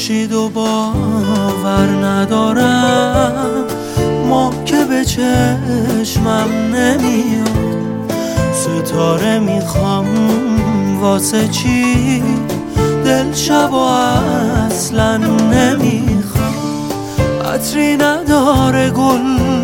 خورشید و باور ندارم، ما که به چشمم نمیاد. ستاره میخوام واسه چی؟ دل شب و اصلا نمیخوام. عطری نداره گل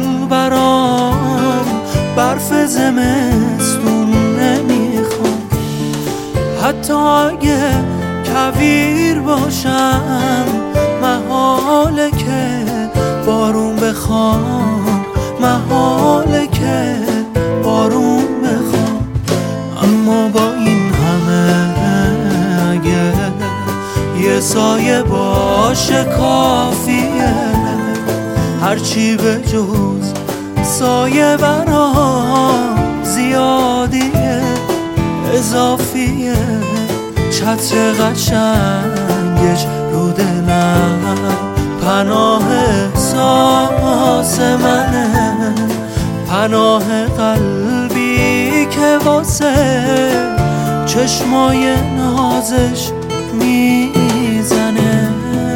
برام، برف زمستون نمیخوام. حتی اگه کویر باشم، محاله که بارون بخوام، محاله که بارون بخوام. اما با این همه اگه یه سایه باشه کافیه، هرچی به جز سایه برام زیادیه، اضافیه. چتر قشنگش رو دلم پناه احساس منه، پناه قلبی که واسه چشمای نازش میزنه.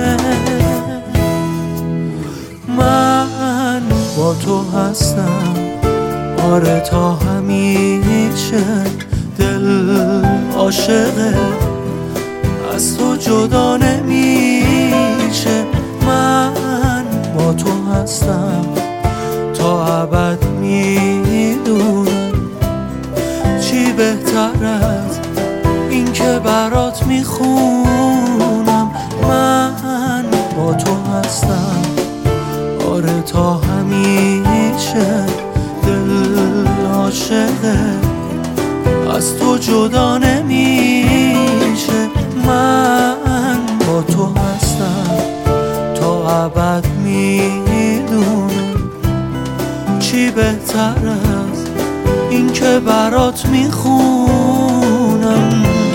من با تو هستم، آره تا همیشه. دل عاشقه، از تو جدا نمیشه. من با تو هستم تا ابد، میدونم چی بهتر از این که برات میخونم. من با تو هستم، آره تا همیشه. دل عاشقه، از تو جدا نمیشه. من با تو هستم تا ابد، میدونم چی بهتر از این که برات میخونم.